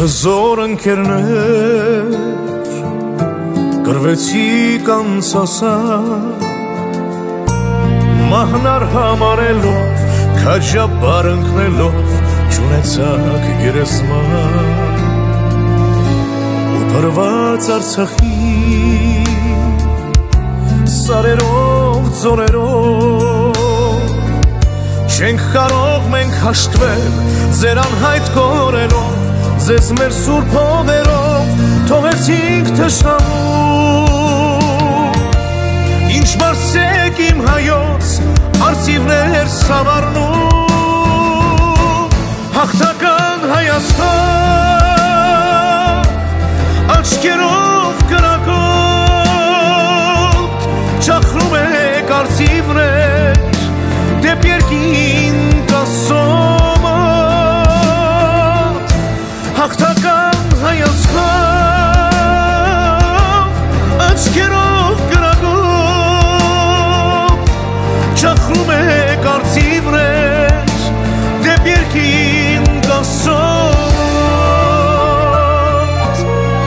Հզոր ընկերներ կրվեցիք անցասան, մահնար համարելով, քաջաբար ընկնելով, չունեցաք գերեզման ու փրված Արցախի սարերով, ձորերով չենք կարող մենք հաշտվել ձեր անհայտ կորերով, ձեզ մեր սուրբ հողերով թողեցինք թշնամու, ինչ մարսեք իմ հայոց արծիվներ սավառնում, հաղթական Հայաստան աչքերով կրակոտ ճախրում եք արծիվներ դեպ երկին կասոմոտ, հաղթական Հայաստան աչքերով կրակոտ ճախրում եք արծիվներ դեպ երկին կասոմոտ,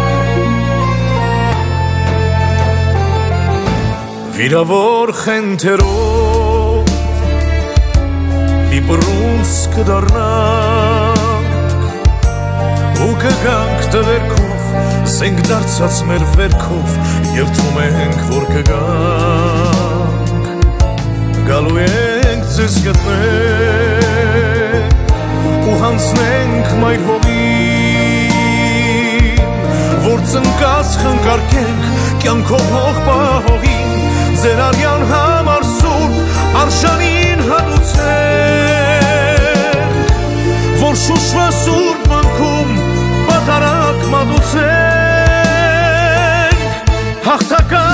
վիրավոր խենթերով իբրունց կդառնանք ու կգանք տղերքով զենք դարձած մեր վերքով երդվում ենք որ կգանք գալու ենք ձեզ գտնել ու հանձնենք մայր հողին որ ծնկած խնկարկենք կյանքով հող պահողին ձեր արյան համար սուրբ արշանին հատուցենք որ շուշվա սուրբ մնքում պատարակ մատուցենք հաղթական